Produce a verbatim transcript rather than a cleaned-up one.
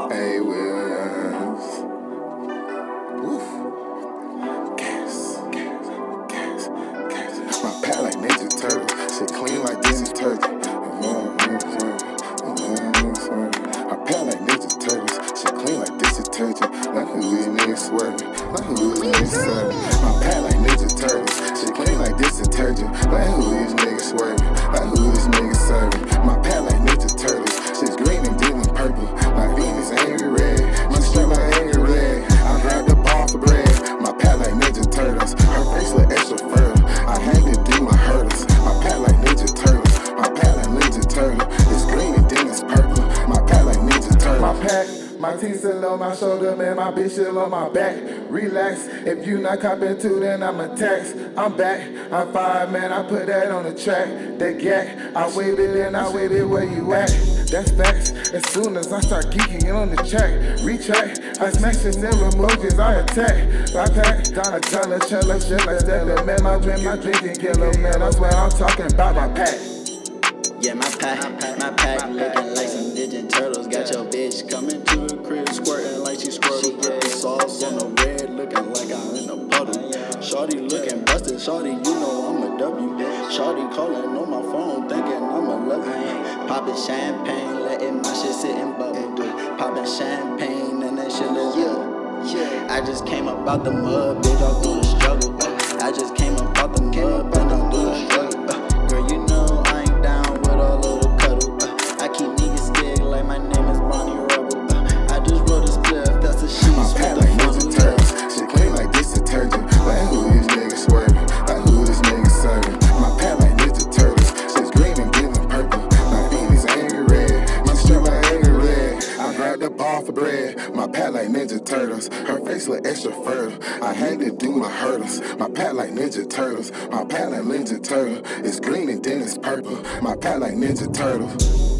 Hey, Williams. Oof. Gas, gas, gas, gas. My pat like Ninja Turtle. Shit clean like this detergent. My pat like Ninja Turtles. Shit clean like this detergent. Like who these niggas swerving. Like who these niggas serving. My pat like Ninja Turtles. Shit clean like this detergent. Like who these niggas swerving. Like who these niggas serving. My pat like Ninja Turtles. Shit's green and dim and purple. My Venus angry red. My straight like angry red. I grabbed the ball for bread. My pat like Ninja Turtles. Her face look extra fertile. I had to do my hurdles. My pat like Ninja Turtles. My pat like Ninja Turtle. It's green and dim it's purple. My pat like Ninja Turtle. My pack, my teeth still on my shoulder, man, my bitch still on my back. Relax, if you not copping too, then I'm a tax. I'm back, I'm five, man, I put that on the track. That yak, I wave it and I wave it where you at. That's facts, as soon as I start geeking on the track. Retract, I smash the them emojis, I attack. I pack, I tell her, chill her, shit like that. Man, my dream, my drinking killer, man, that's what I'm talking about, my pack. Yeah, my pack, my pack looking like some Ninja Turtles. Got your bitch coming to the crib, squirting like she squirtle. Put the sauce on the red, looking like I'm in a puddle. Shawty looking busted, shawty, you know I'm a W. Shawty calling on my phone, thinking I'm a love you. Popping champagne, letting my shit sit and bubble. Popping champagne, and that shit is yeah. I just came up out the mud, bitch, all through the struggle. I just came up out the mud, been all through the struggle. Girl, you know I ain't down with all of the cuddle. Uh, I keep niggas scared like my name is Bonnie Rebel. Uh, I just wrote a spliff, that's a sheet. My pat like Ninja Turtles. Shit clean like this detergent. Like who these niggas swerving. Like who this niggas serving. My pat like Ninja Turtles. Shit's green and giving purple. My Venus angry red. My strip like angry red. I grabbed the ball for bread. My pat like Ninja Turtles. Her face look extra fertile. I had to do my hurdles. My pat like Ninja Turtles. My pat like Ninja Turtle. It's green and then it's purple. My pat like Ninja Turtles.